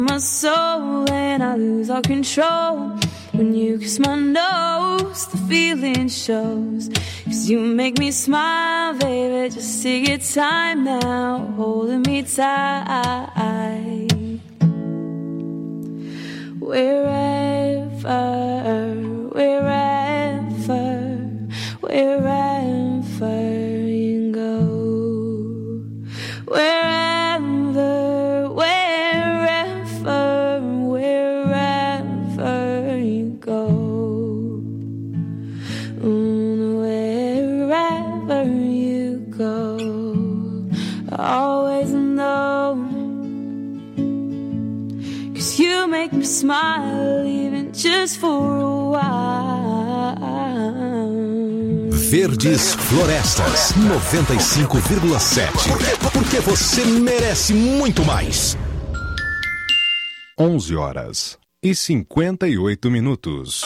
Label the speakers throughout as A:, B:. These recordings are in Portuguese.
A: my soul and I lose all control. When you kiss my nose, the feeling shows. 'Cause you make me smile, baby, just take your time now, holding me tight. Wherever you go, wherever you go, wherever you go, always know, 'cause you make me smile even just for a while.
B: Verdes Florestas 95,7. Porque você merece muito mais. 11h58.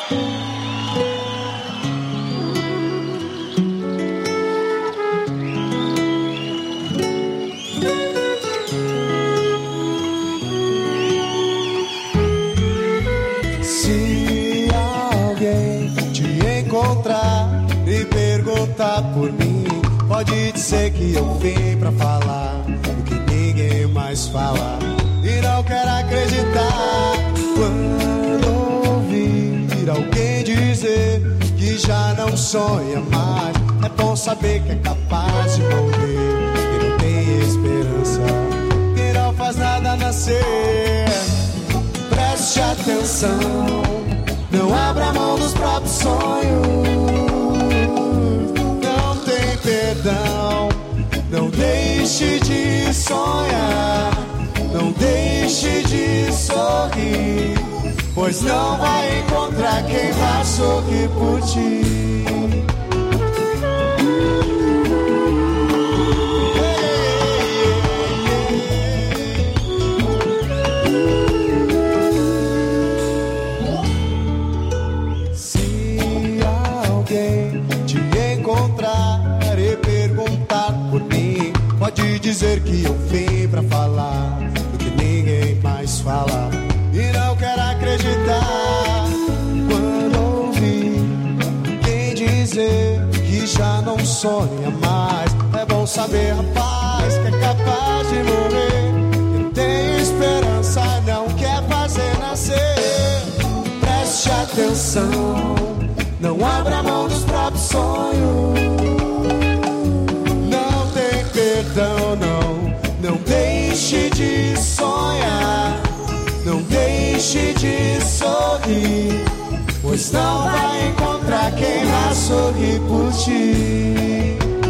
C: Se alguém te encontrar e perguntar por mim, pode dizer que eu vim pra falar o que ninguém mais fala. E não quero acreditar quando ouvir alguém dizer que já não sonha mais. É bom saber que é capaz de morrer, que não tem esperança, que não faz nada nascer. Preste atenção, não abra mão dos próprios sonhos. Não tem perdão, não deixe de sonhar. Não deixe de sorrir, pois não vai encontrar quem vai sorrir por ti. Se alguém te encontrar e perguntar por mim, pode dizer que eu vim pra falar mais fala. E não quero acreditar quando ouvir quem dizer que já não sonha mais. É bom saber, rapaz, que é capaz de morrer, que tem esperança, não quer fazer nascer. Preste atenção, não abra mão dos próprios sonhos. Não tem perdão, não deixe de sonhar, não deixe de sorrir, pois não vai encontrar quem vai sorrir por ti.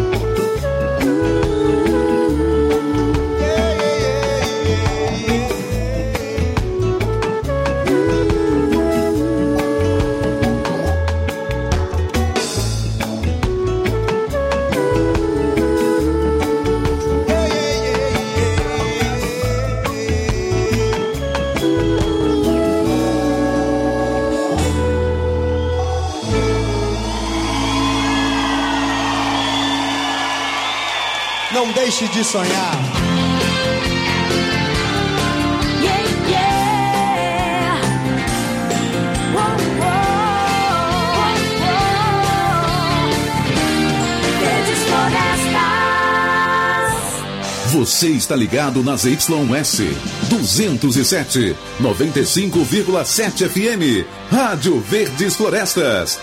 C: Não deixe de sonhar.
A: Yeah, yeah. Whoa, whoa, Verdes Florestas.
B: Você está ligado nas YS 207, 95,7 FM. Rádio Verdes Florestas.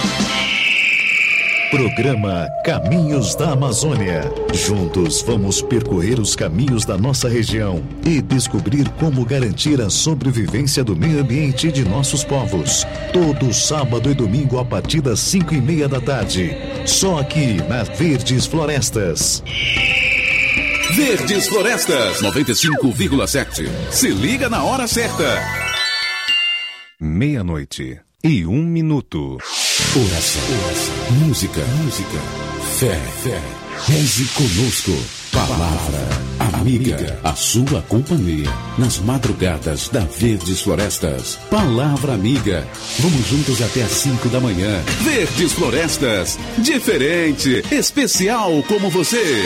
B: Programa Caminhos da Amazônia. Juntos vamos percorrer os caminhos da nossa região e descobrir como garantir a sobrevivência do meio ambiente de nossos povos. Todo sábado e domingo a partir das 5:30 da tarde. Só aqui na Verdes Florestas. Verdes Florestas 95,7. Se liga na hora certa. 00:01. Oração, música, fé, reze conosco, palavra, amiga, a sua companhia, nas madrugadas da Verdes Florestas, palavra amiga, vamos juntos até às 5 da manhã, Verdes Florestas, diferente, especial como você.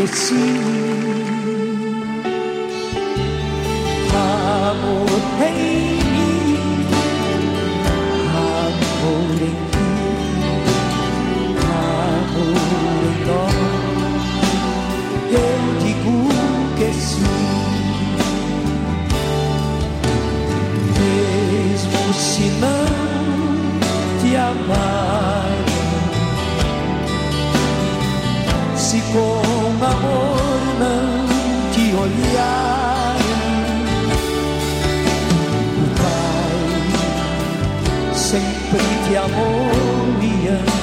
D: esqueci. Amor em mim, amor em ti, amor em nós. Eu digo que sim, mesmo se não te amar. Se com amor não te olhar, o Pai sempre te amou e ama.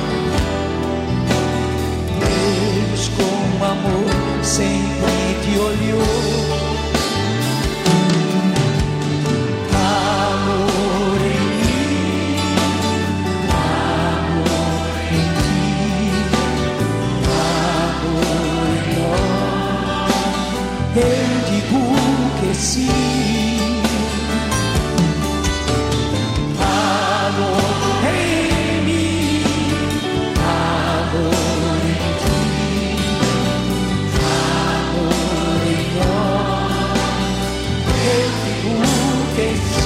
D: Deus com amor sempre te olhou. Amor em mim, amor em ti, eu digo que sim. Amor em mim, amor em ti, amor em nós. Eu digo que sim.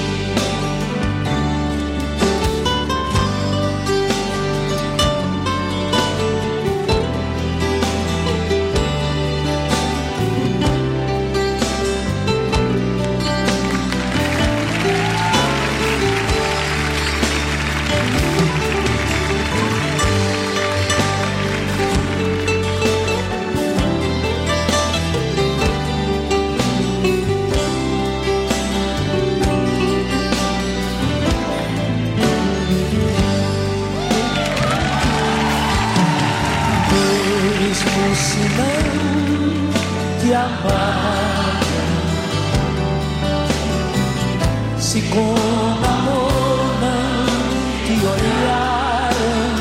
D: Mesmo se não te amar, se com amor não te olhar,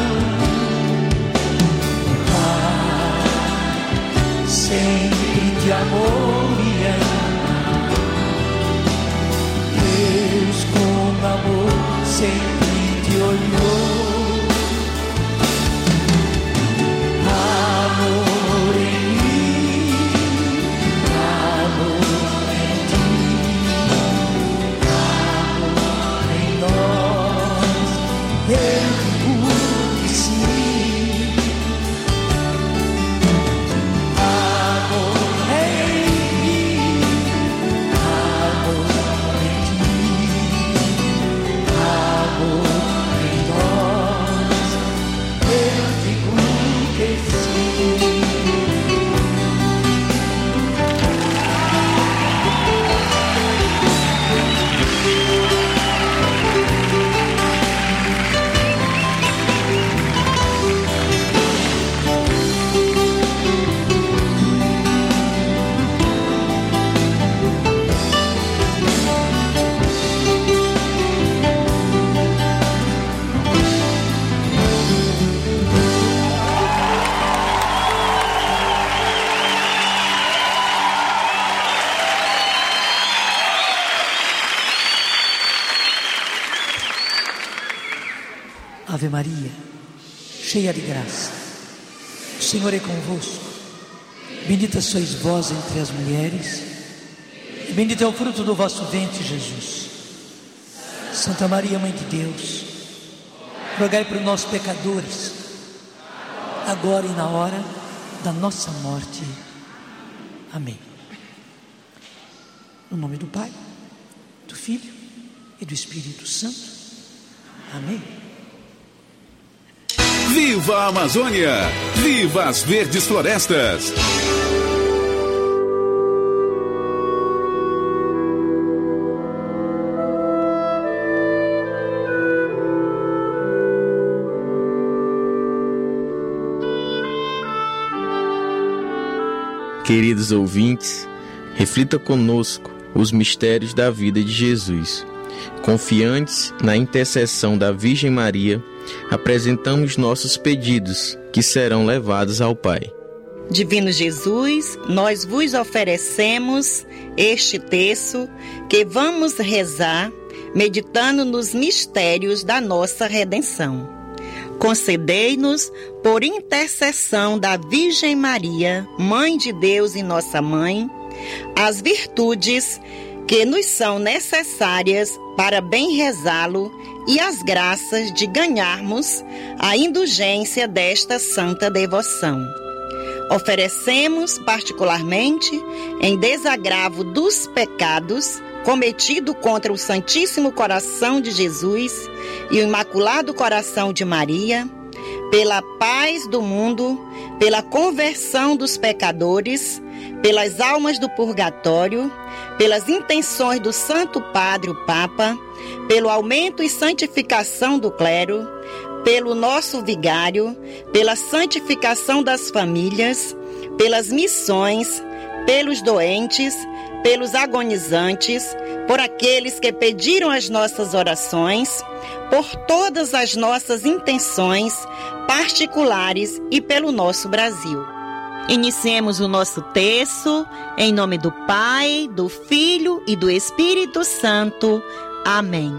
D: sempre te amou e ama. Deus com amor sempre te olhou. Amor em mim, amor em ti, amor em nós. Eu digo que sim. Amor em mim, amor em ti, amor em nós. Eu digo que sim. Ave Maria, cheia de graça, o Senhor é convosco. Bendita sois vós entre as mulheres, e bendito é o fruto do vosso ventre, Jesus. Santa Maria, Mãe de Deus, rogai por nós pecadores, agora e na hora da nossa morte. Amém. No nome do Pai, do Filho e do Espírito Santo. Amém.
E: Viva a Amazônia! Viva as verdes florestas!
F: Queridos ouvintes, reflita conosco os mistérios da vida de Jesus. Confiantes na intercessão da Virgem Maria, apresentamos nossos pedidos, que serão levados ao Pai.
G: Divino Jesus, nós vos oferecemos este terço que vamos rezar, meditando nos mistérios da nossa redenção. Concedei-nos, por intercessão da Virgem Maria, Mãe de Deus e nossa Mãe, as virtudes que nos são necessárias para bem rezá-lo e as graças de ganharmos a indulgência desta santa devoção. Oferecemos particularmente, em desagravo dos pecados cometido contra o Santíssimo Coração de Jesus e o Imaculado Coração de Maria, pela paz do mundo, pela conversão dos pecadores, pelas almas do purgatório, pelas intenções do Santo Padre, o Papa, pelo aumento e santificação do clero, pelo nosso vigário, pela santificação das famílias, pelas missões, pelos doentes, pelos agonizantes, por aqueles que pediram as nossas orações, por todas as nossas intenções particulares e pelo nosso Brasil. Iniciemos o nosso terço, em nome do Pai, do Filho e do Espírito Santo. Amém.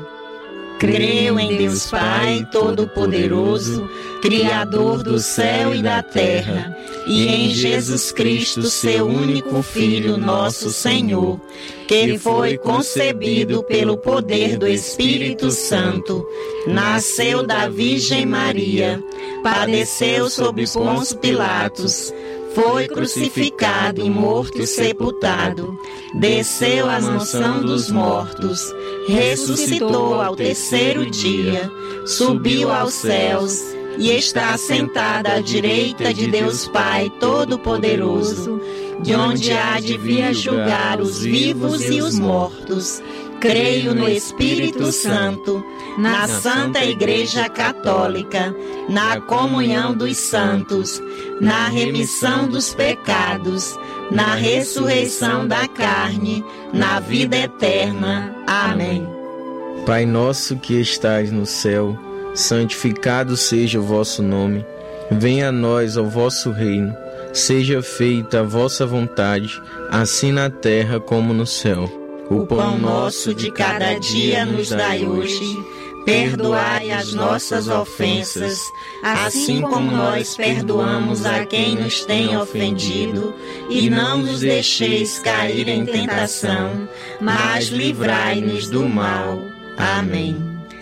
G: Creio em Deus Pai Todo-Poderoso, Criador do céu e da terra, e em Jesus Cristo, seu único Filho, nosso Senhor, que foi concebido pelo poder do Espírito Santo, nasceu da Virgem Maria, padeceu sob Pôncio Pilatos, foi crucificado e morto e sepultado, desceu à mansão dos mortos, ressuscitou ao terceiro dia, subiu aos céus e está sentado à direita de Deus Pai Todo-Poderoso, de onde há de vir julgar os vivos e os mortos. Creio no Espírito Santo, na Santa Igreja Católica, na comunhão dos santos, na remissão dos pecados, na ressurreição da carne, na vida eterna. Amém.
F: Pai nosso que estais no céu, santificado seja o vosso nome. Venha a nós o vosso reino. Seja feita a vossa vontade, assim na terra como no céu.
G: O pão nosso de cada dia nos dai hoje. Perdoai as nossas ofensas, assim como nós perdoamos a quem nos tem ofendido. E não nos deixeis cair em tentação, mas livrai-nos do mal. Amém.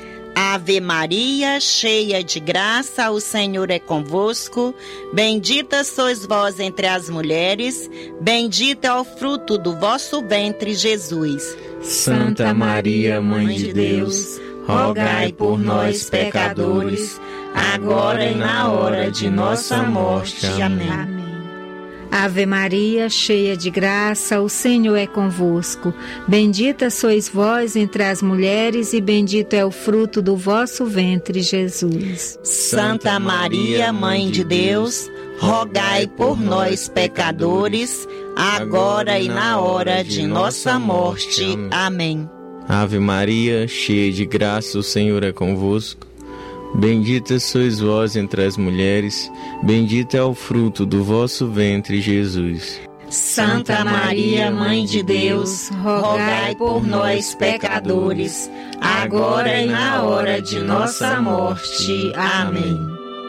G: Ave Maria, cheia de graça, o Senhor é convosco. Bendita sois vós entre as mulheres, bendito é o fruto do vosso ventre, Jesus.
F: Santa Maria, Mãe de Deus, rogai por nós, pecadores, agora e na hora de nossa morte. Amém.
H: Ave Maria, cheia de graça, o Senhor é convosco. Bendita sois vós entre as mulheres e bendito é o fruto do vosso ventre, Jesus.
G: Santa Maria, Mãe de Deus, rogai por nós, pecadores, agora e na hora de nossa morte. Amém.
F: Ave Maria, cheia de graça, o Senhor é convosco. Bendita sois vós entre as mulheres, bendito é o fruto do vosso ventre, Jesus.
G: Santa Maria, Mãe de Deus, rogai por nós, pecadores, agora e na hora de nossa morte. Amém.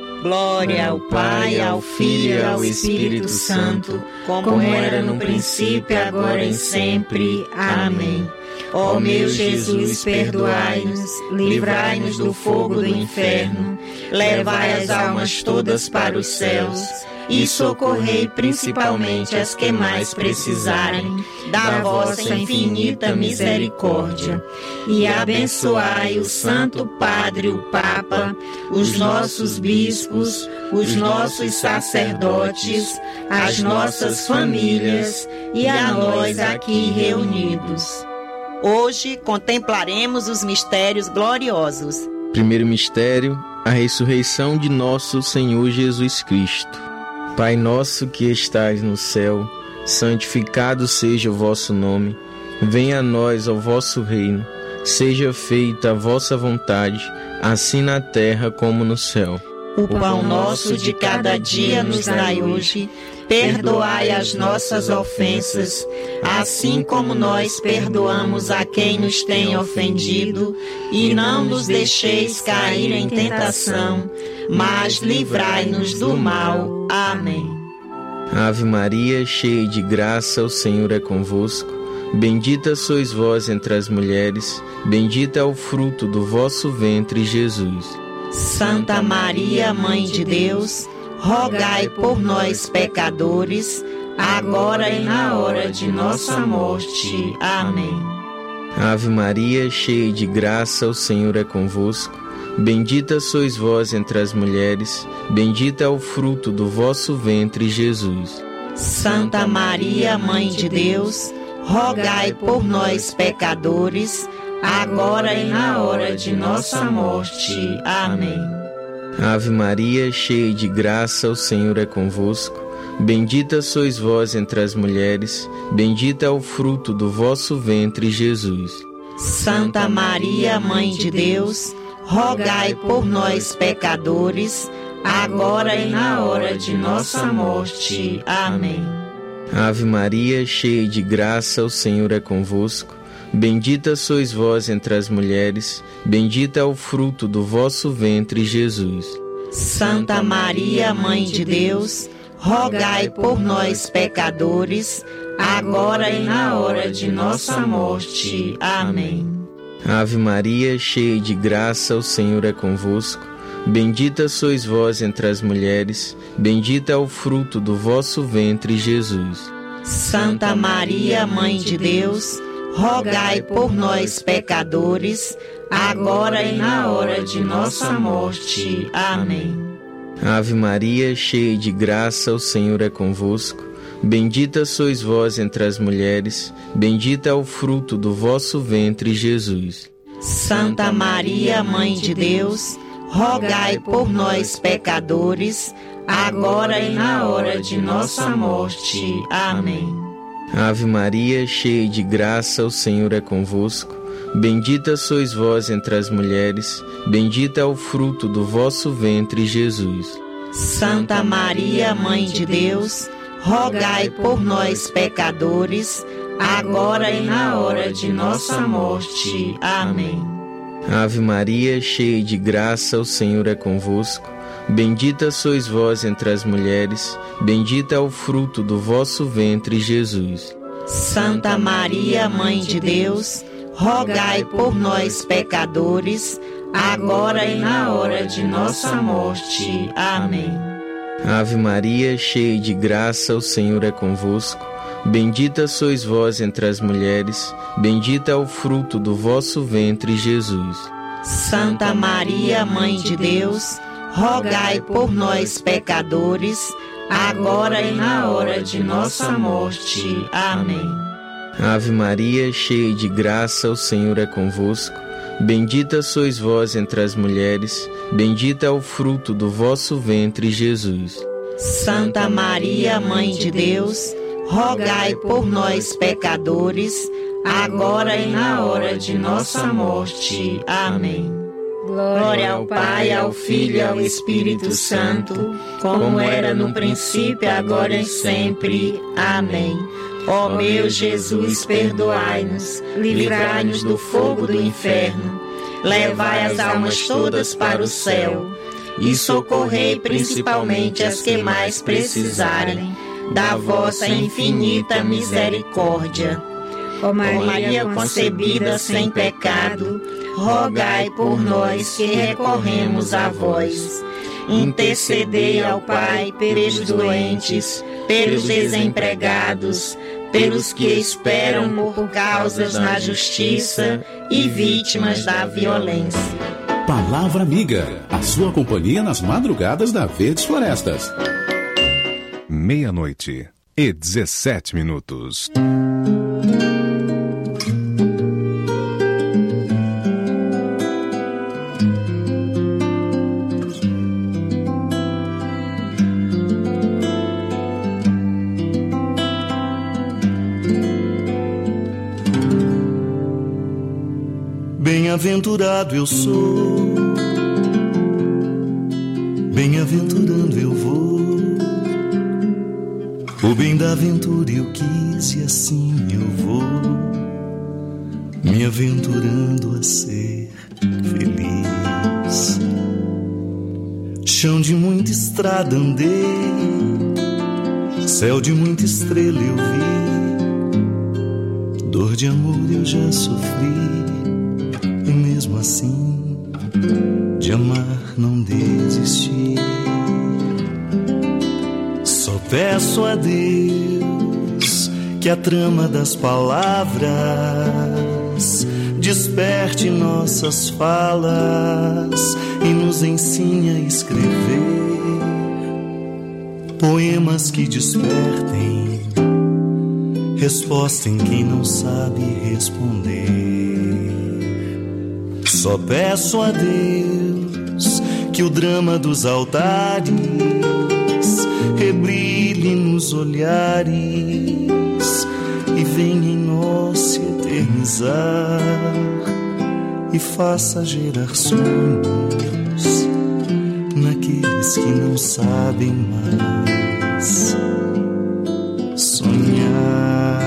G: Glória ao Pai, ao Filho e ao Espírito Santo, como era no princípio, agora e sempre. Amém. Ó meu Jesus, perdoai-nos, livrai-nos do fogo do inferno, levai as almas todas para os céus e socorrei principalmente as que mais precisarem da vossa infinita misericórdia. E abençoai o Santo Padre, o Papa, os nossos bispos, os nossos sacerdotes, as nossas famílias e a nós aqui reunidos. Hoje contemplaremos os mistérios gloriosos.
F: Primeiro mistério, a ressurreição de nosso Senhor Jesus Cristo. Pai nosso que estais no céu, santificado seja o vosso nome. Venha a nós o vosso reino. Seja feita a vossa vontade, assim na terra como no céu.
G: O pão nosso de cada dia nos dai hoje. Perdoai as nossas ofensas, assim como nós perdoamos a quem nos tem ofendido. E não nos deixeis cair em tentação, mas livrai-nos do mal. Amém.
F: Ave Maria, cheia de graça, o Senhor é convosco. Bendita sois vós entre as mulheres, bendito é o fruto do vosso ventre, Jesus.
G: Santa Maria, Mãe de Deus, rogai por nós, pecadores, agora e na hora de nossa morte. Amém.
F: Ave Maria, cheia de graça, o Senhor é convosco. Bendita sois vós entre as mulheres, bendito é o fruto do vosso ventre, Jesus.
G: Santa Maria, Mãe de Deus, rogai por nós, pecadores, agora e na hora de nossa morte. Amém.
F: Ave Maria, cheia de graça, o Senhor é convosco. Bendita sois vós entre as mulheres, bendito é o fruto do vosso ventre, Jesus.
G: Santa Maria, Mãe de Deus, rogai por nós, pecadores, agora e na hora de nossa morte. Amém.
F: Ave Maria, cheia de graça, o Senhor é convosco. Bendita sois vós entre as mulheres, bendito é o fruto do vosso ventre, Jesus.
G: Santa Maria, Mãe de Deus, rogai por nós, pecadores, agora e na hora de nossa morte. Amém.
F: Ave Maria, cheia de graça, o Senhor é convosco. Bendita sois vós entre as mulheres, bendito é o fruto do vosso ventre, Jesus.
G: Santa Maria, Mãe de Deus, rogai por nós, pecadores, agora e na hora de nossa morte. Amém.
F: Ave Maria, cheia de graça, o Senhor é convosco. Bendita sois vós entre as mulheres, bendito é o fruto do vosso ventre, Jesus.
G: Santa Maria, Mãe de Deus, rogai por nós, pecadores, agora e na hora de nossa morte. Amém.
F: Ave Maria, cheia de graça, o Senhor é convosco. Bendita sois vós entre as mulheres, bendito é o fruto do vosso ventre, Jesus.
G: Santa Maria, Mãe de Deus, rogai por nós, pecadores, agora e na hora de nossa morte. Amém.
F: Ave Maria, cheia de graça, o Senhor é convosco. Bendita sois vós entre as mulheres, bendito é o fruto do vosso ventre, Jesus.
G: Santa Maria, Mãe de Deus, rogai por nós, pecadores, agora e na hora de nossa morte. Amém.
F: Ave Maria, cheia de graça, o Senhor é convosco. Bendita sois vós entre as mulheres, bendito é o fruto do vosso ventre, Jesus.
G: Santa Maria, Mãe de Deus, rogai por nós, pecadores, agora e na hora de nossa morte. Amém.
F: Ave Maria, cheia de graça, o Senhor é convosco. Bendita sois vós entre as mulheres, bendito é o fruto do vosso ventre, Jesus.
G: Santa Maria, Mãe de Deus, rogai por nós, pecadores, agora e na hora de nossa morte. Amém. Glória ao Pai, ao Filho e ao Espírito Santo, como era no princípio, agora e sempre. Amém. Ó meu Jesus, perdoai-nos, livrai-nos do fogo do inferno, levai as almas todas para o céu e socorrei principalmente as que mais precisarem da vossa infinita misericórdia. Ó Maria concebida sem pecado, rogai por nós que recorremos a vós. Intercedei ao Pai pelos doentes, pelos desempregados, pelos que esperam por causas na justiça e vítimas da violência.
E: Palavra Amiga, a sua companhia nas madrugadas da Verdes Florestas.
B: 00:17.
I: Bem-aventurado eu sou, bem-aventurando eu vou. O bem da aventura eu quis e assim eu vou, me aventurando a ser feliz. Chão de muita estrada andei, céu de muita estrela eu vi, dor de amor eu já sofri, e mesmo assim de amar não desisti. Só peço a Deus que a trama das palavras desperte nossas falas e nos ensine a escrever poemas que despertem resposta em quem não sabe responder. Só peço a Deus que o drama dos altares rebrilhe nos olhares e venha em nós se eternizar e faça gerar sonhos naqueles que não sabem mais sonhar.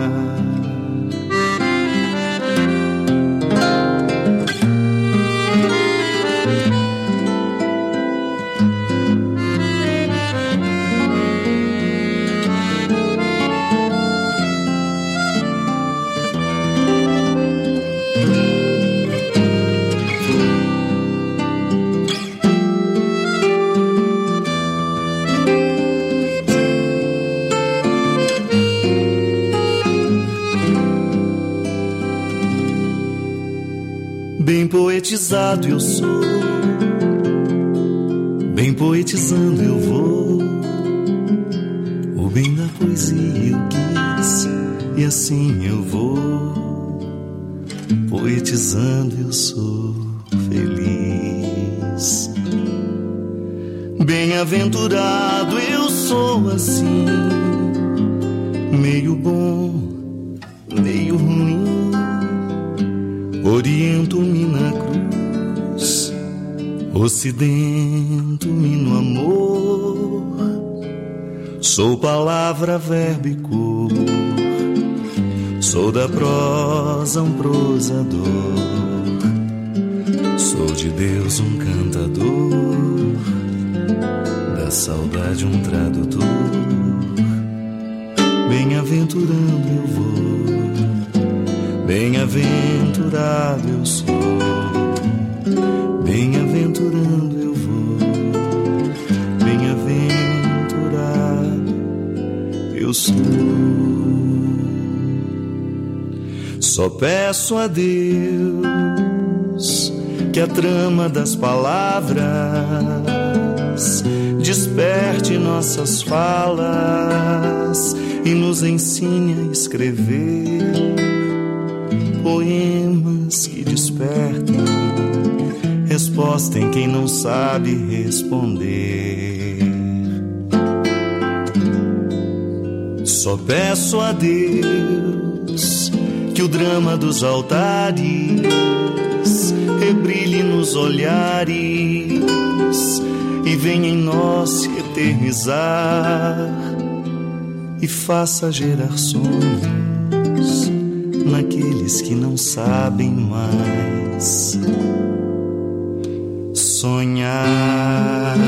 I: Bem poetizado eu sou, bem poetizando eu vou. O bem da poesia eu quis e assim eu vou. Poetizando eu sou feliz. Bem-aventurado eu sou assim, meio bom, meio ruim. Oriento-me na cruz, ocidento-me no amor. Sou palavra, verbo e cor, sou da prosa um prosador, sou de Deus um cantador, da saudade um tradutor. Bem-aventurando eu vou, bem-aventurado eu sou, bem-aventurando eu vou, bem-aventurado eu sou. Só peço a Deus que a trama das palavras desperte nossas falas e nos ensine a escrever poemas que despertem resposta em quem não sabe responder. Só peço a Deus que o drama dos altares rebrilhe nos olhares e venha em nós se eternizar e faça gerar sonhos naqueles que não sabem mais sonhar.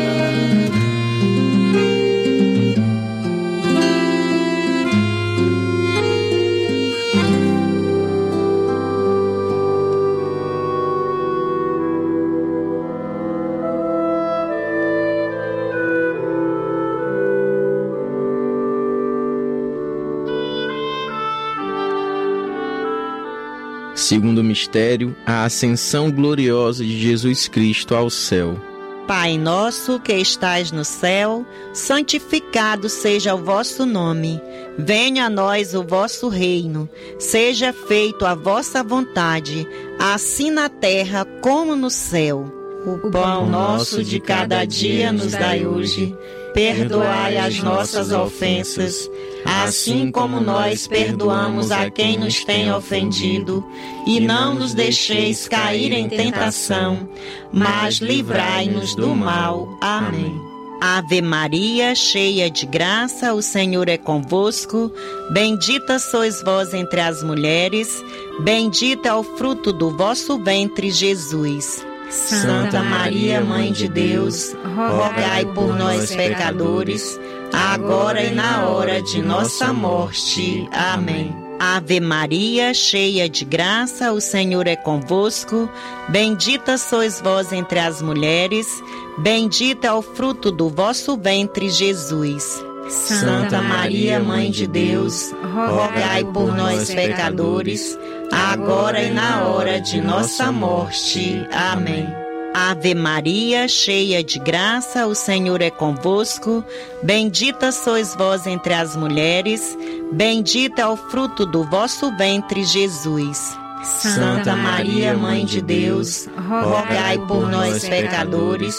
F: Segundo mistério, a ascensão gloriosa de Jesus Cristo ao céu.
G: Pai nosso que estais no céu, santificado seja o vosso nome. Venha a nós o vosso reino. Seja feito a vossa vontade, assim na terra como no céu. O pão nosso de cada dia nos dai hoje. perdoai as nossas ofensas, assim como nós perdoamos a quem nos tem ofendido, e não nos deixeis cair em tentação, mas livrai-nos do mal. Amém. Ave Maria, cheia de graça, o Senhor é convosco. Bendita sois vós entre as mulheres, bendito é o fruto do vosso ventre, Jesus. Santa Maria, Mãe de Deus, rogai por nós, pecadores, agora e na hora de nossa morte. Amém. Ave Maria, cheia de graça, o Senhor é convosco. Bendita sois vós entre as mulheres, bendito é o fruto do vosso ventre, Jesus. Santa Maria, Mãe de Deus, rogai por nós, pecadores, agora e na hora de nossa morte. Amém. Ave Maria, cheia de graça, o Senhor é convosco. Bendita sois vós entre as mulheres, bendito é o fruto do vosso ventre, Jesus. Santa Maria, Mãe de Deus, rogai por nós, pecadores,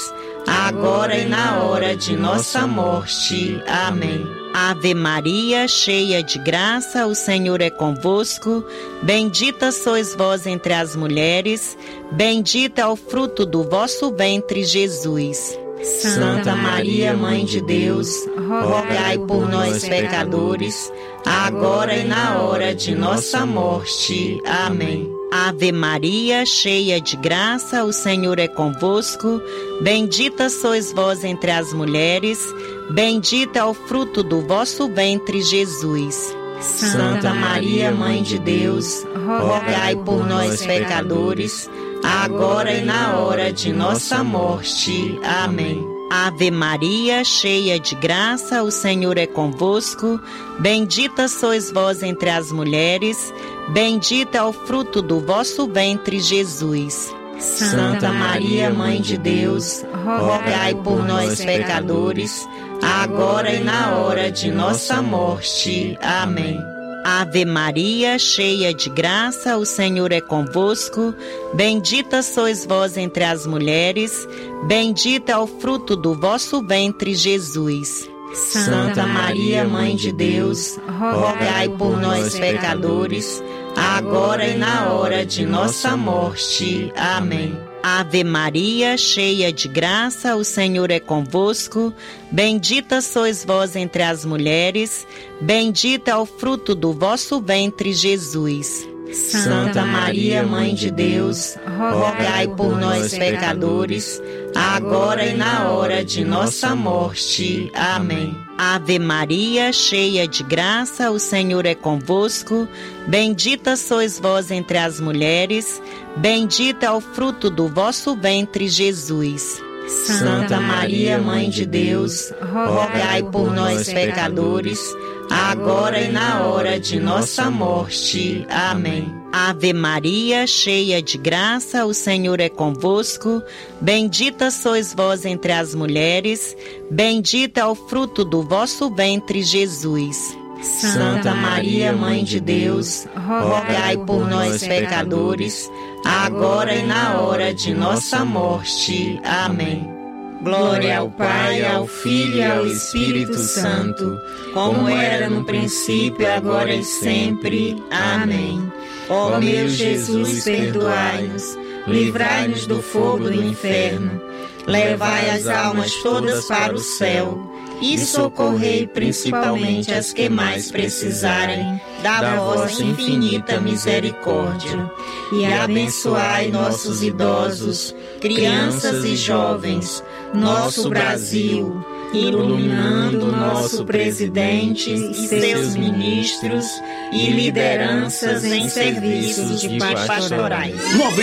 G: agora e na hora de nossa morte. Amém. Ave Maria, cheia de graça, o Senhor é convosco. Bendita sois vós entre as mulheres, bendito é o fruto do vosso ventre, Jesus. Santa Maria, Mãe de Deus, rogai por nós, pecadores, agora e na hora de nossa morte. Amém. Ave Maria, cheia de graça, o Senhor é convosco. Bendita sois vós entre as mulheres, bendito é o fruto do vosso ventre, Jesus. Santa Maria, Mãe de Deus, rogai por nós, pecadores, agora e na hora de nossa morte. Amém. Ave Maria, cheia de graça, o Senhor é convosco. Bendita sois vós entre as mulheres, bendito é o fruto do vosso ventre, Jesus. Santa Maria, Mãe de Deus, rogai por nós, pecadores, agora e na hora de nossa morte. Amém. Ave Maria, cheia de graça, o Senhor é convosco. Bendita sois vós entre as mulheres, bendito é o fruto do vosso ventre, Jesus. Santa Maria, Mãe de Deus, rogai por nós, pecadores, agora e na hora de nossa morte. Amém. Ave Maria, cheia de graça, o Senhor é convosco. Bendita sois vós entre as mulheres, bendito é o fruto do vosso ventre, Jesus. Santa Maria, Mãe de Deus, rogai por nós, pecadores, agora e na hora de nossa morte. Amém. Ave Maria, cheia de graça, o Senhor é convosco. Bendita sois vós entre as mulheres, bendito é o fruto do vosso ventre, Jesus. Santa Maria, Mãe de Deus, rogai por nós, pecadores, agora e na hora de nossa morte. Amém. Ave Maria, cheia de graça, o Senhor é convosco. Bendita sois vós entre as mulheres, bendito é o fruto do vosso ventre, Jesus. Santa Maria, Mãe de Deus, rogai por nós, pecadores, agora e na hora de nossa morte. Amém. Glória ao Pai, ao Filho e ao Espírito Santo, como era no princípio, agora e sempre. Amém. Ó meu Jesus, perdoai-nos, livrai-nos do fogo do inferno, levai as almas todas para o céu e socorrei principalmente as que mais precisarem da vossa infinita misericórdia. E abençoai nossos idosos, crianças e jovens, nosso Brasil, iluminando nosso presidente e seus ministros e lideranças em serviços de pastorais.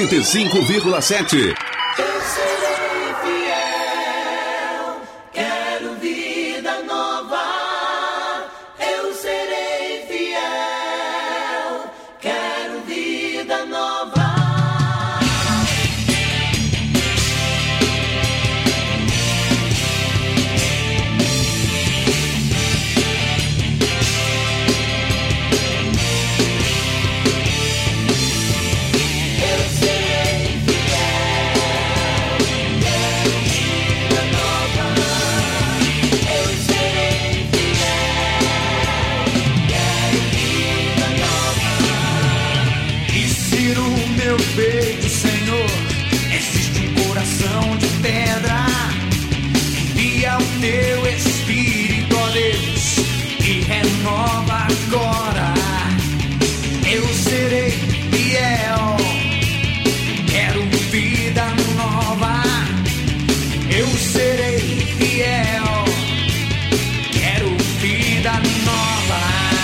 E: 95,7.
J: meu peito, Senhor, existe um coração de pedra. Envia o teu Espírito, ó Deus, e renova agora. Eu serei fiel, quero vida nova. Eu serei fiel, quero vida nova.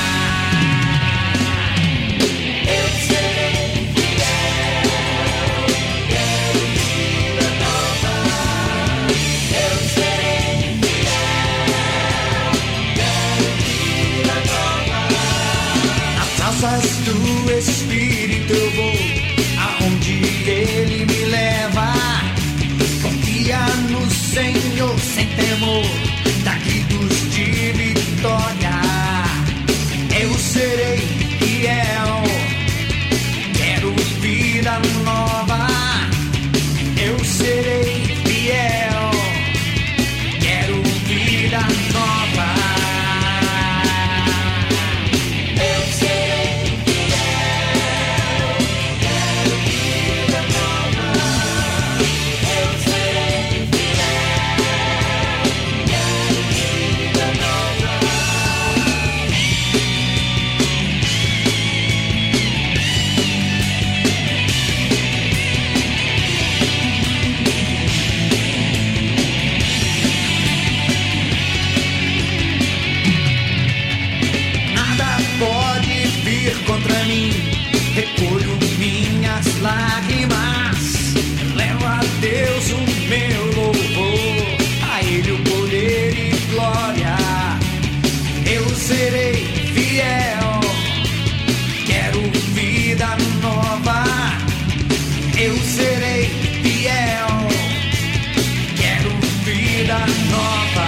J: Eu serei fiel, quero vida nova. Eu serei fiel, quero vida nova. Nas asas do Espírito eu vou, aonde Ele me leva. Confia no Senhor sem temor, dá gritos de vitória. Eu serei fiel, quero vida nova. Eu serei fiel, quero vida nova. Eu serei fiel, quero vida nova. Eu serei fiel, quero vida nova. Nada pode vir contra mim, recolho minhas lágrimas, levo a Deus o meu louvor, a Ele o poder e glória. Eu serei fiel, quero vida nova. Eu serei fiel, quero vida nova.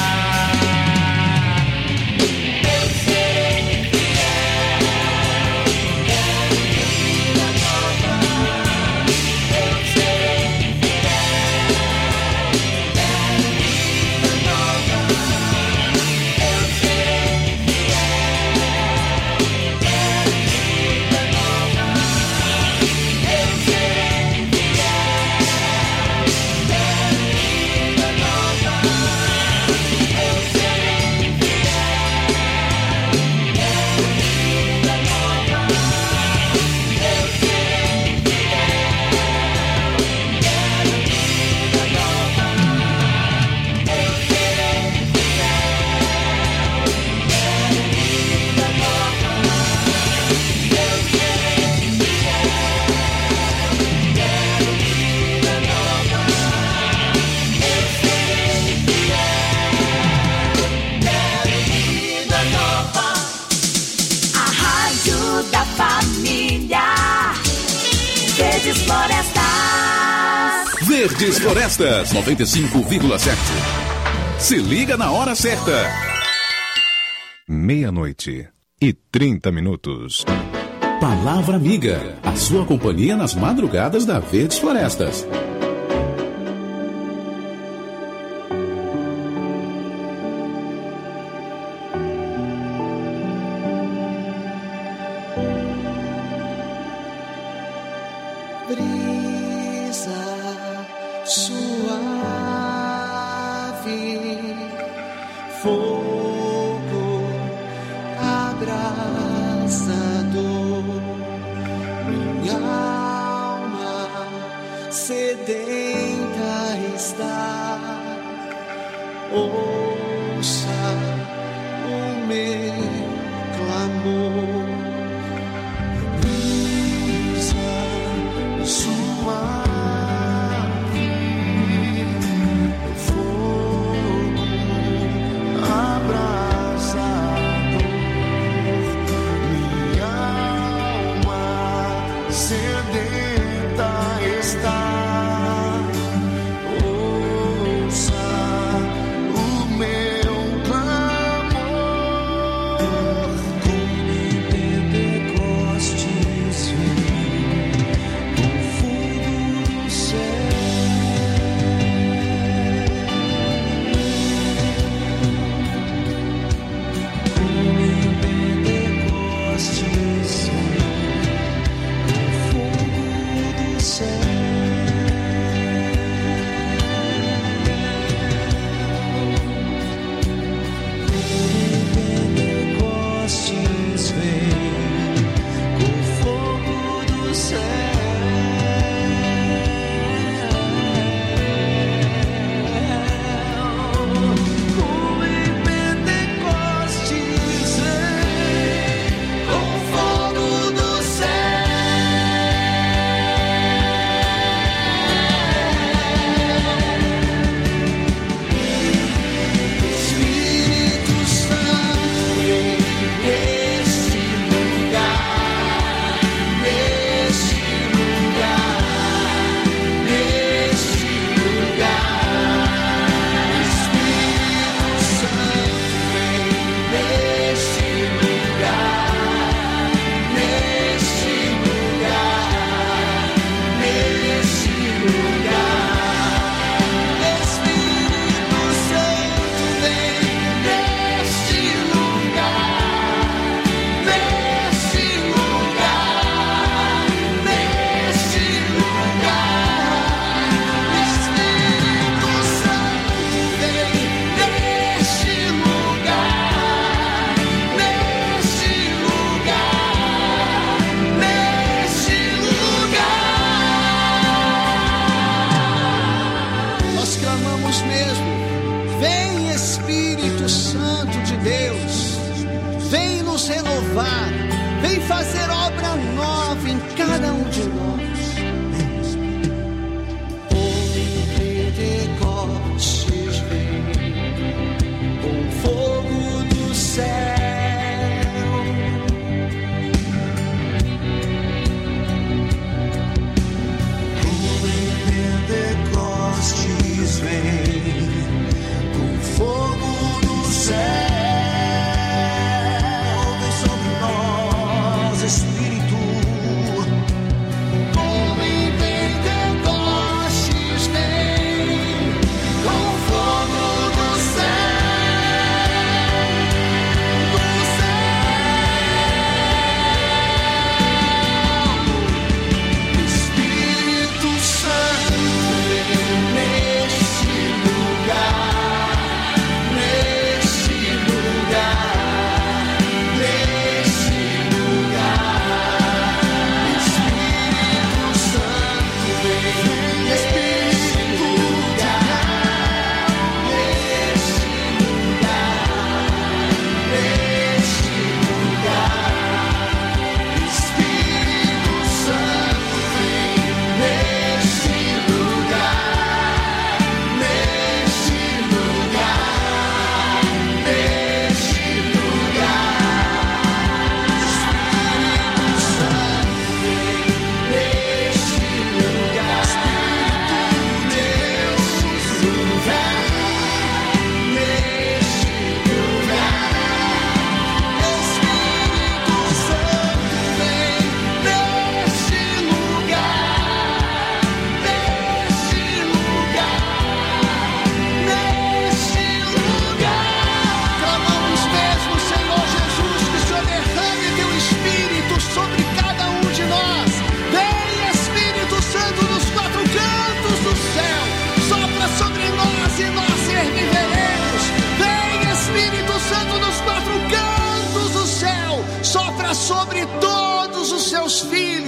J: Eu serei fiel, quero vida nova. Eu serei fiel, quero vida nova. Eu serei fiel, quero vida nova. Eu serei
E: Verdes Florestas 95,7. Se liga na hora certa.
B: 12:30.
E: Palavra Amiga, a sua companhia nas madrugadas da Verdes Florestas.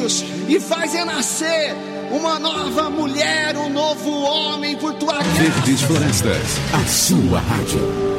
K: filhos e faz renascer uma nova mulher, um novo homem por tua graça.
E: Verdes Florestas, a sua rádio.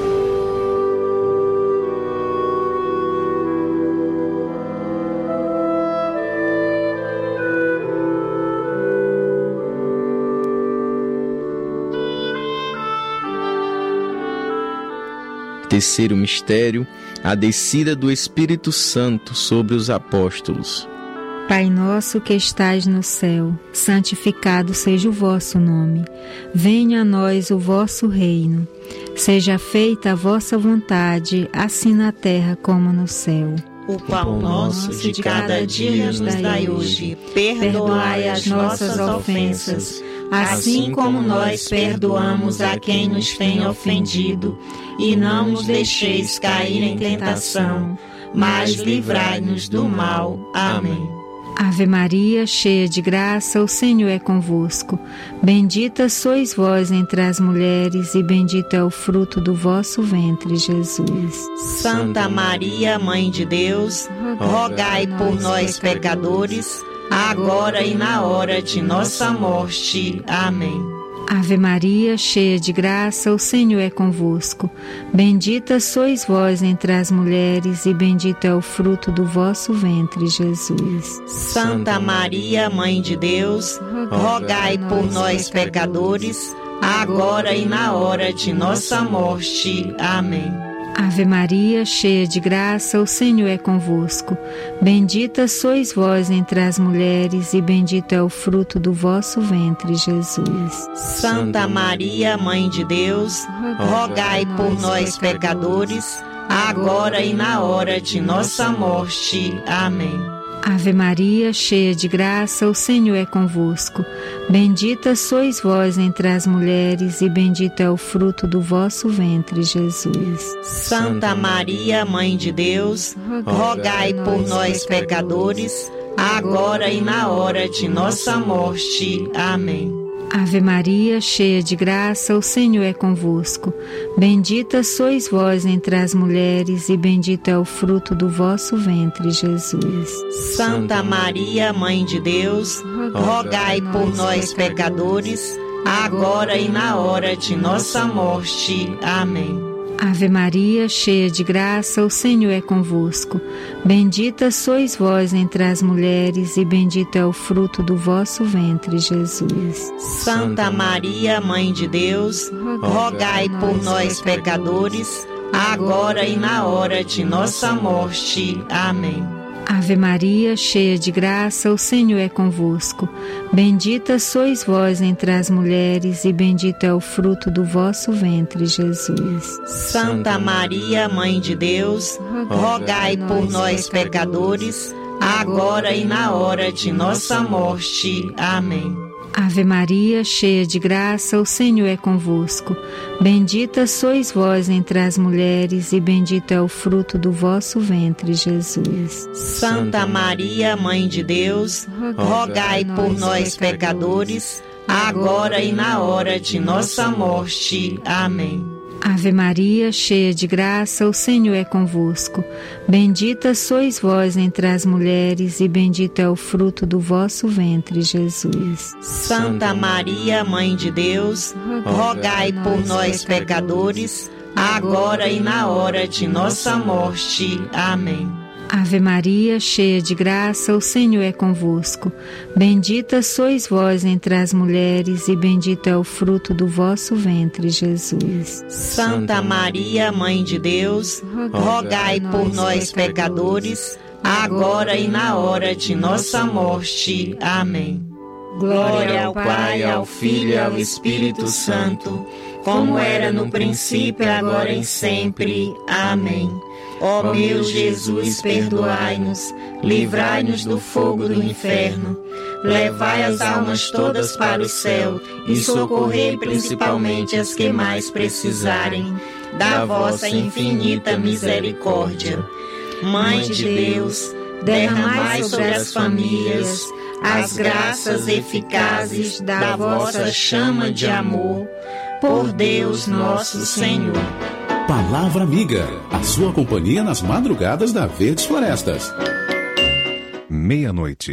F: Terceiro mistério, a descida do Espírito Santo sobre os apóstolos.
H: Pai nosso que estais no céu, santificado seja o vosso nome. Venha a nós o vosso reino. Seja feita a vossa vontade, assim na terra como no céu.
G: O pão nosso de cada dia nos dai hoje. Perdoai as nossas ofensas, assim como nós perdoamos a quem nos tem ofendido. E não nos deixeis cair em tentação, mas livrai-nos do mal. Amém.
H: Ave Maria, cheia de graça, o Senhor é convosco. Bendita sois vós entre as mulheres, e bendito é o fruto do vosso ventre, Jesus.
G: Santa Maria, Mãe de Deus, rogai por nós, pecadores, agora e na hora de nossa morte. Amém.
H: Ave Maria, cheia de graça, o Senhor é convosco. Bendita sois vós entre as mulheres, e bendito é o fruto do vosso ventre, Jesus.
G: Santa Maria, Mãe de Deus, rogai por nós, pecadores, agora e na hora de nossa morte. Amém.
H: Ave Maria, cheia de graça, o Senhor é convosco. Bendita sois vós entre as mulheres, e bendito é o fruto do vosso ventre, Jesus.
G: Santa Maria, Mãe de Deus, rogai por nós, pecadores, agora e na hora de nossa morte. Amém.
H: Ave Maria, cheia de graça, o Senhor é convosco. Bendita sois vós entre as mulheres, e bendito é o fruto do vosso ventre, Jesus.
G: Santa Maria, Mãe de Deus, rogai por nós, pecadores, agora e na hora de nossa morte. Amém.
H: Ave Maria, cheia de graça, o Senhor é convosco. Bendita sois vós entre as mulheres, e bendito é o fruto do vosso ventre, Jesus.
G: Santa Maria, Mãe de Deus, rogai por nós, pecadores, agora e na hora de nossa morte. Amém.
H: Ave Maria, cheia de graça, o Senhor é convosco. Bendita sois vós entre as mulheres, e bendito é o fruto do vosso ventre, Jesus.
G: Santa Maria, Mãe de Deus, rogai por nós, pecadores, agora e na hora de nossa morte. Amém.
H: Ave Maria, cheia de graça, o Senhor é convosco. Bendita sois vós entre as mulheres, e bendito é o fruto do vosso ventre, Jesus.
G: Santa Maria, Mãe de Deus, rogai por nós, pecadores, agora e na hora de nossa morte. Amém.
H: Ave Maria, cheia de graça, o Senhor é convosco. Bendita sois vós entre as mulheres, e bendito é o fruto do vosso ventre, Jesus.
G: Santa Maria, Mãe de Deus, rogai por nós, pecadores, agora e na hora de nossa morte. Amém.
H: Ave Maria, cheia de graça, o Senhor é convosco. Bendita sois vós entre as mulheres, e bendito é o fruto do vosso ventre, Jesus.
G: Santa Maria, Mãe de Deus, rogai por nós, pecadores, agora e na hora de nossa morte. Amém.
H: Ave Maria, cheia de graça, o Senhor é convosco. Bendita sois vós entre as mulheres, e bendito é o fruto do vosso ventre, Jesus.
G: Santa Maria, Mãe de Deus, rogai por nós, pecadores, agora e na hora de nossa morte. Amém. Glória ao Pai, ao Filho e ao Espírito Santo, como era no princípio, agora e sempre. Amém. Ó meu Jesus, perdoai-nos, livrai-nos do fogo do inferno, levai as almas todas para o céu e socorrei principalmente as que mais precisarem da vossa infinita misericórdia. Mãe de Deus, derramai sobre as famílias as graças eficazes da vossa chama de amor, por Deus nosso Senhor.
E: Palavra Amiga, a sua companhia nas madrugadas da Verdes Florestas.
B: 00:00,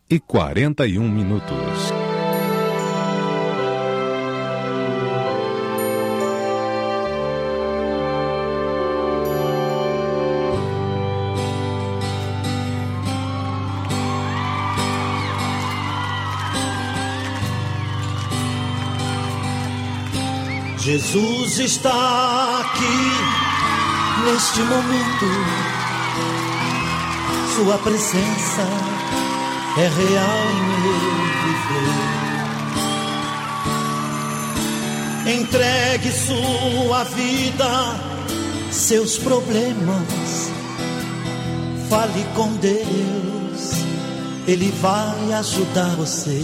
B: 6h41.
I: Jesus está aqui neste momento. Sua presença é real em meu viver. Entregue sua vida, seus problemas. Fale com Deus, Ele vai ajudar você.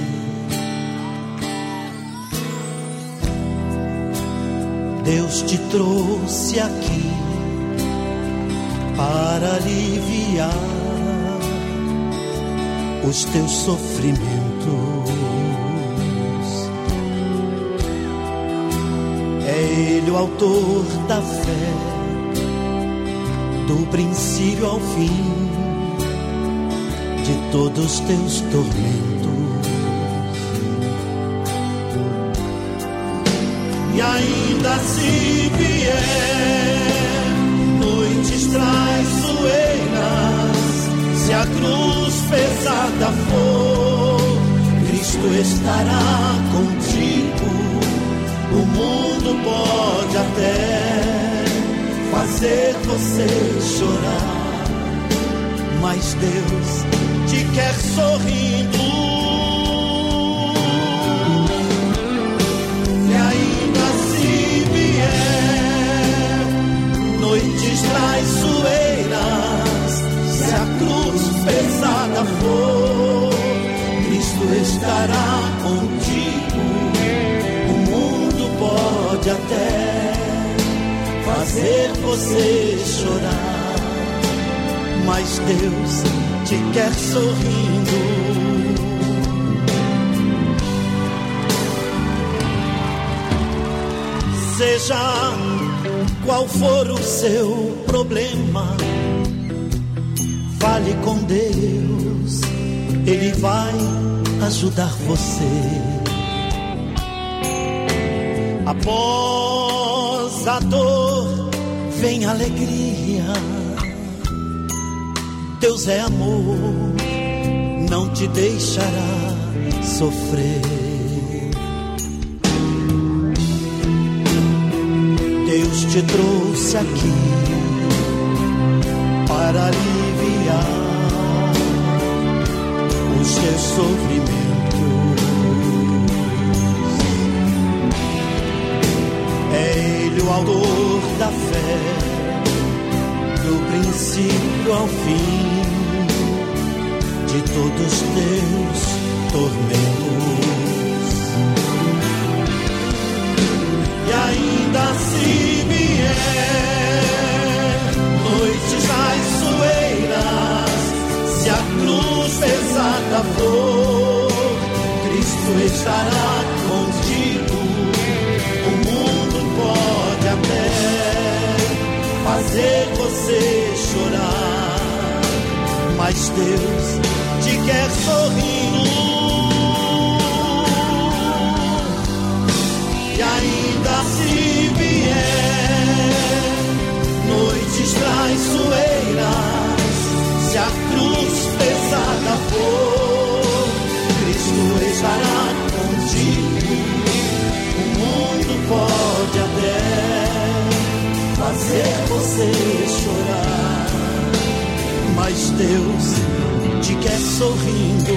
I: Deus te trouxe aqui para aliviar os teus sofrimentos. É Ele o autor da fé, do princípio ao fim de todos os teus tormentos. E ainda se vier noites traiçoeiras, se a cruz pesada for, Cristo estará contigo. O mundo pode até fazer você chorar, mas Deus te quer sorrindo. Noites traiçoeiras, se a cruz pesada for, Cristo estará contigo. O mundo pode até fazer você chorar, mas Deus te quer sorrindo. Seja qual for o seu problema, fale com Deus, Ele vai ajudar você. Após a dor vem a alegria. Deus é amor, não te deixará sofrer. Deus te trouxe aqui para aliviar os teus sofrimentos. É Ele o autor da fé, do princípio ao fim de todos os teus tormentos. E ainda se vier noites traiçoeiras, se a cruz pesada for, Cristo estará contigo. O mundo pode até fazer você chorar, mas Deus te quer sorrindo. E ainda se vier noites traiçoeiras, se a cruz pesada for, Cristo estará contigo. O mundo pode até fazer você chorar, mas Deus te quer sorrindo.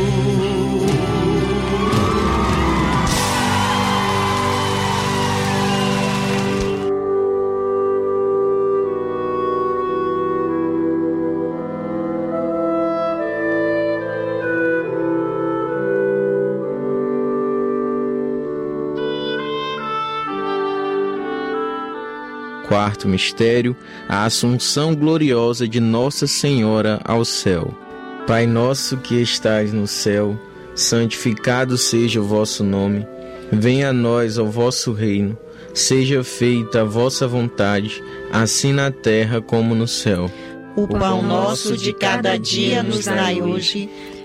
F: Quarto mistério, a Assunção gloriosa de Nossa Senhora ao céu. Pai nosso que estais no céu, santificado seja o vosso nome. Venha a nós o vosso reino. Seja feita a vossa vontade, assim na terra como no céu.
G: O pão nosso de cada dia nos dai hoje.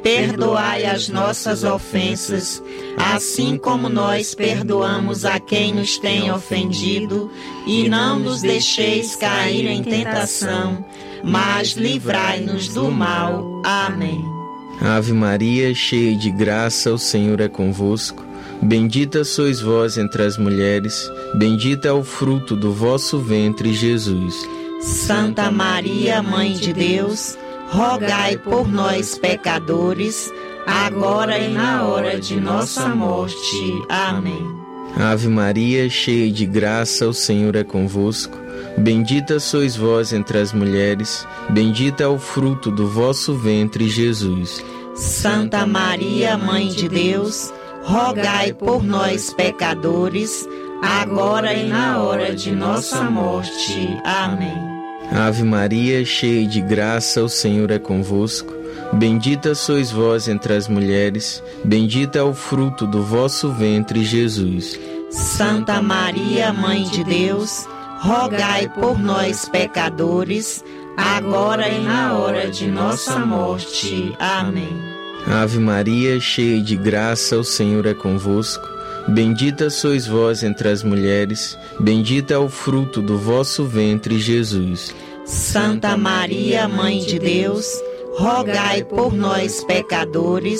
G: perdoai as nossas ofensas, assim como nós perdoamos a quem nos tem ofendido, e não nos deixeis cair em tentação, mas livrai-nos do mal. Amém.
F: Ave Maria, cheia de graça, o Senhor é convosco. Bendita sois vós entre as mulheres, bendito é o fruto do vosso ventre, Jesus.
G: Santa Maria, Mãe de Deus, rogai por nós, pecadores, agora e na hora de nossa morte. Amém.
F: Ave Maria, cheia de graça, o Senhor é convosco. Bendita sois vós entre as mulheres, bendito é o fruto do vosso ventre, Jesus.
G: Santa Maria, Mãe de Deus, rogai por nós, pecadores, agora e na hora de nossa morte. Amém.
F: Ave Maria, cheia de graça, o Senhor é convosco. Bendita sois vós entre as mulheres, bendito é o fruto do vosso ventre, Jesus.
G: Santa Maria, Mãe de Deus, rogai por nós, pecadores, agora e na hora de nossa morte. Amém.
F: Ave Maria, cheia de graça, o Senhor é convosco. Bendita sois vós entre as mulheres, bendito é o fruto do vosso ventre, Jesus.
G: Santa Maria, Mãe de Deus, rogai por nós, pecadores,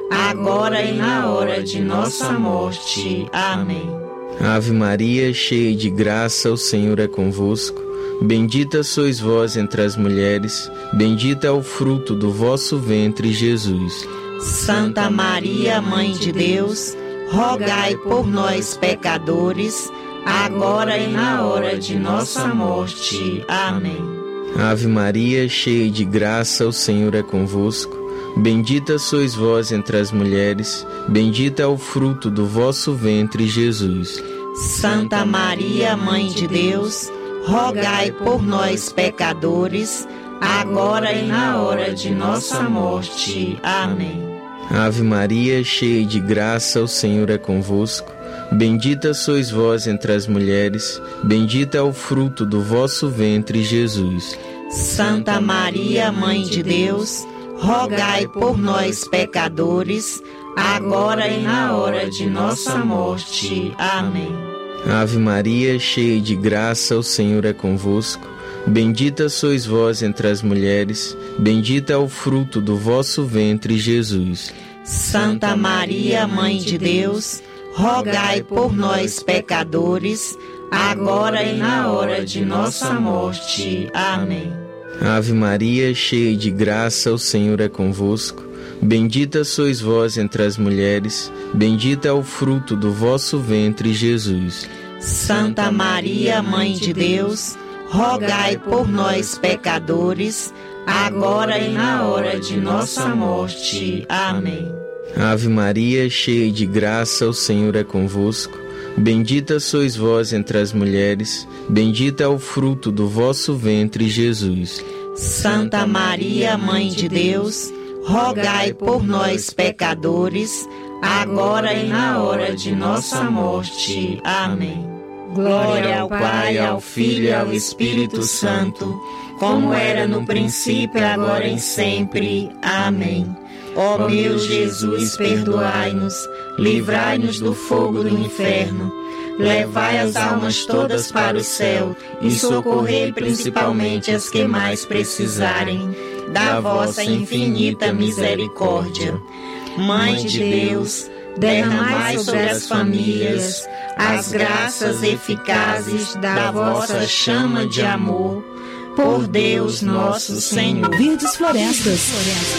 G: agora e na hora de nossa morte. Amém.
F: Ave Maria, cheia de graça, o Senhor é convosco. Bendita sois vós entre as mulheres, bendito é o fruto do vosso ventre, Jesus.
G: Santa Maria, Mãe de Deus, rogai por nós, pecadores, agora e na hora de nossa morte. Amém.
F: Ave Maria, cheia de graça, o Senhor é convosco. Bendita sois vós entre as mulheres, bendito é o fruto do vosso ventre, Jesus.
G: Santa Maria, Mãe de Deus, rogai por nós, pecadores, agora e na hora de nossa morte. Amém.
F: Ave Maria, cheia de graça, o Senhor é convosco. Bendita sois vós entre as mulheres, bendito é o fruto do vosso ventre, Jesus.
G: Santa Maria, Mãe de Deus, rogai por nós, pecadores, agora e na hora de nossa morte. Amém.
F: Ave Maria, cheia de graça, o Senhor é convosco. Bendita sois vós entre as mulheres, bendito é o fruto do vosso ventre, Jesus.
G: Santa Maria, Mãe de Deus, rogai por nós, pecadores, agora e na hora de nossa morte. Amém.
F: Ave Maria, cheia de graça, o Senhor é convosco. Bendita sois vós entre as mulheres, bendito é o fruto do vosso ventre, Jesus.
G: Santa Maria, Mãe de Deus, rogai por nós, pecadores, agora e na hora de nossa morte. Amém.
F: Ave Maria, cheia de graça, o Senhor é convosco. Bendita sois vós entre as mulheres, bendito é o fruto do vosso ventre, Jesus.
G: Santa Maria, Mãe de Deus, rogai por nós, pecadores, agora e na hora de nossa morte. Amém. Glória ao Pai, ao Filho e ao Espírito Santo, como era no princípio, agora e sempre. Amém. Ó meu Jesus, perdoai-nos, livrai-nos do fogo do inferno, levai as almas todas para o céu e socorrei principalmente as que mais precisarem da vossa infinita misericórdia. Mãe de Deus, derramai sobre as famílias as graças eficazes da vossa chama de amor. Por Deus nosso Senhor.
L: Verdes Florestas.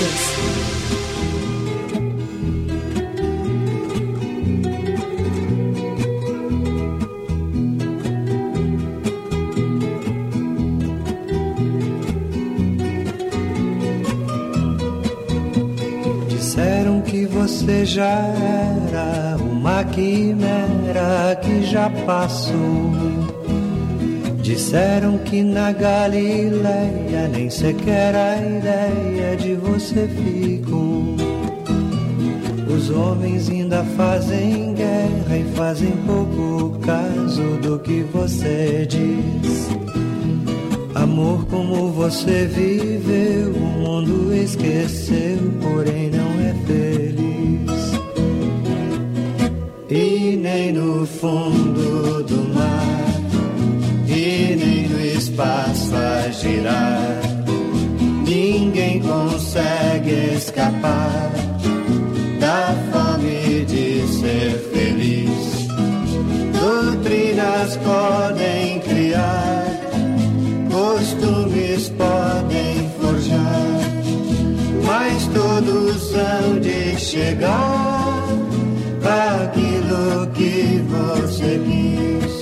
C: Disseram que você já era uma quimera que já passou. Disseram que na Galileia nem sequer a ideia de você ficou. Os homens ainda fazem guerra e fazem pouco caso do que você diz.
L: Amor como você viveu, o mundo esqueceu, porém não é feliz. E nem no fundo do mar, e nem no espaço a girar, ninguém consegue escapar da fome de ser feliz. Doutrinas podem criar, costumes podem forjar, mas todos hão de chegar àquilo que você quis.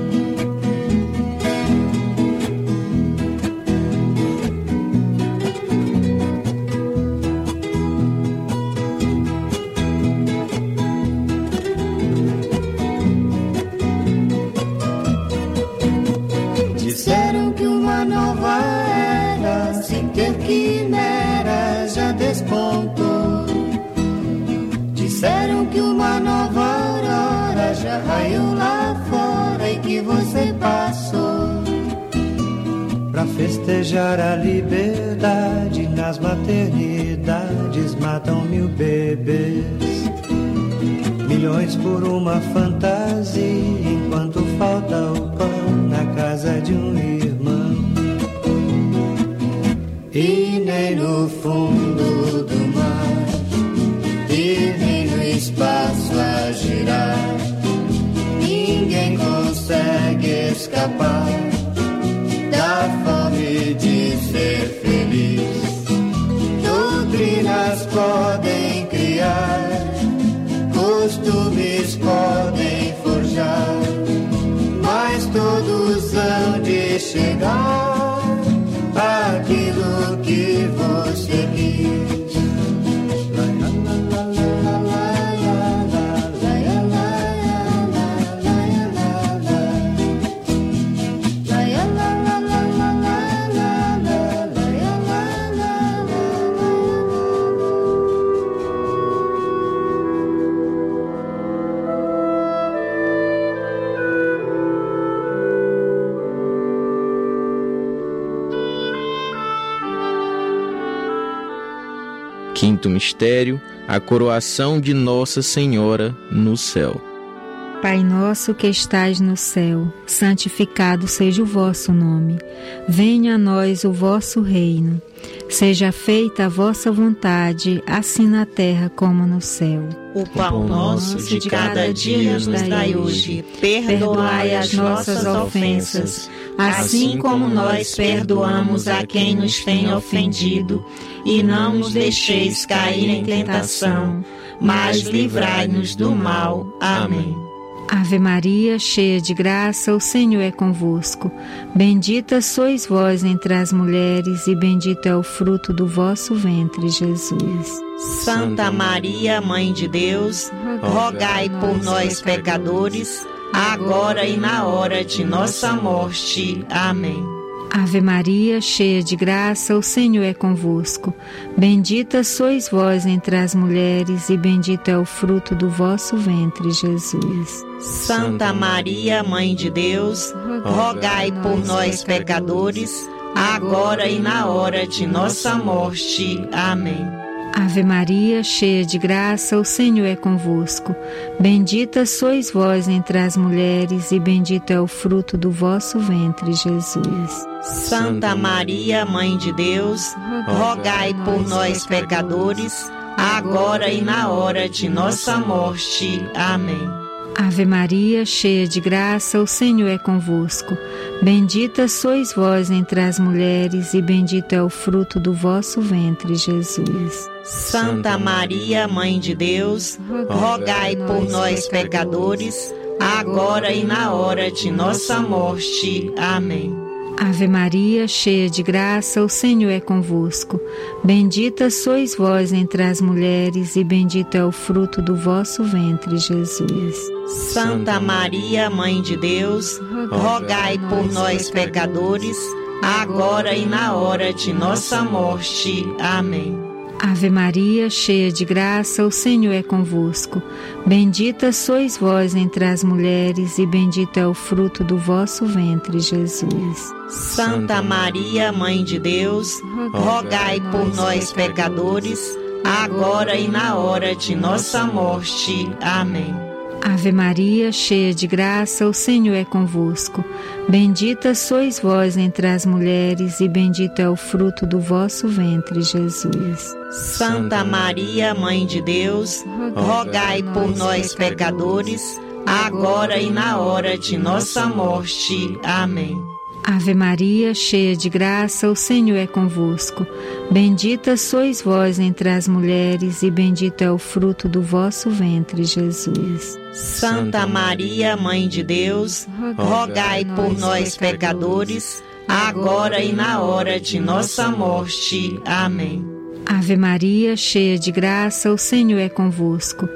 L: Disseram que uma nova era, sem ter quimera, já despontou. Disseram que uma nova aurora já raiou lá fora e que você passou. Pra festejar a liberdade, nas maternidades matam 1000 bebês. Milhões por uma fantasia, enquanto falta o pão na casa de um irmão. E nem no fundo do mar, e nem no espaço a girar, ninguém consegue escapar da fome de ser feliz. Doutrinas podem criar, costumes podem forjar, mas todos hão de chegar àquilo que você quis.
F: Quinto mistério, a coroação de Nossa Senhora no céu.
H: Pai nosso que estais no céu, santificado seja o vosso nome. Venha a nós o vosso reino. Seja feita a vossa vontade, assim na terra como no céu.
G: O pão nosso de cada dia nos dai hoje. Perdoai as nossas ofensas, assim como nós perdoamos a quem nos tem ofendido. E não nos deixeis cair em tentação, mas livrai-nos do mal. Amém.
H: Ave Maria, cheia de graça, o Senhor é convosco. Bendita sois vós entre as mulheres, e bendito é o fruto do vosso ventre, Jesus.
G: Santa Maria, Mãe de Deus, rogai por nós, pecadores, agora e na hora de nossa morte. Amém.
H: Ave Maria, cheia de graça, o Senhor é convosco. Bendita sois vós entre as mulheres, e bendito é o fruto do vosso ventre, Jesus.
G: Santa Maria, Mãe de Deus, rogai por nós, pecadores, agora e na hora de nossa morte. Amém.
H: Ave Maria, cheia de graça, o Senhor é convosco. Bendita sois vós entre as mulheres, e bendito é o fruto do vosso ventre, Jesus.
G: Santa Maria, Mãe de Deus, rogai por nós, pecadores, agora e na hora de nossa morte. Amém.
H: Ave Maria, cheia de graça, o Senhor é convosco. Bendita sois vós entre as mulheres, e bendito é o fruto do vosso ventre, Jesus.
G: Santa Maria, Mãe de Deus, rogai por nós, pecadores, agora e na hora de nossa morte. Amém.
H: Ave Maria, cheia de graça, o Senhor é convosco. Bendita sois vós entre as mulheres, e bendito é o fruto do vosso ventre, Jesus.
G: Santa Maria, Mãe de Deus, rogai por nós, pecadores, agora e na hora de nossa morte. Amém.
H: Ave Maria, cheia de graça, o Senhor é convosco. Bendita sois vós entre as mulheres, e bendito é o fruto do vosso ventre, Jesus.
G: Santa Maria, Mãe de Deus, rogai por nós, pecadores, agora e na hora de nossa morte. Amém.
H: Ave Maria, cheia de graça, o Senhor é convosco. Bendita sois vós entre as mulheres, e bendito é o fruto do vosso ventre, Jesus.
G: Santa Maria, Mãe de Deus, rogai por nós, pecadores, agora e na hora de nossa morte. Amém.
H: Ave Maria, cheia de graça, o Senhor é convosco. Bendita sois vós entre as mulheres, e bendito é o fruto do vosso ventre, Jesus.
G: Santa Maria, Mãe de Deus, rogai por nós, pecadores, agora e na hora de nossa morte. Amém.
H: Ave Maria, cheia de graça, o Senhor é convosco.